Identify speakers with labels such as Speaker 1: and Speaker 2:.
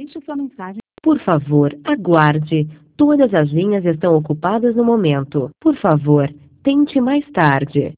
Speaker 1: Digite sua mensagem.
Speaker 2: Por favor, aguarde. Todas as linhas estão ocupadas no momento. Por favor, tente mais tarde.